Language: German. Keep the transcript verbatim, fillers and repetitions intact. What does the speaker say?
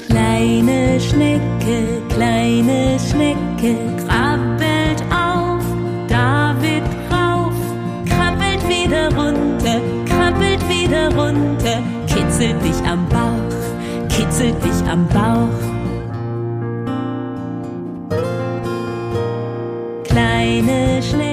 Kleine Schnecke, kleine Schnecke, krabbelt auf, David rauf, krabbelt wieder runter, krabbelt wieder runter, kitzelt dich am Bauch, kitzelt dich am Bauch. Kleine Schnecke,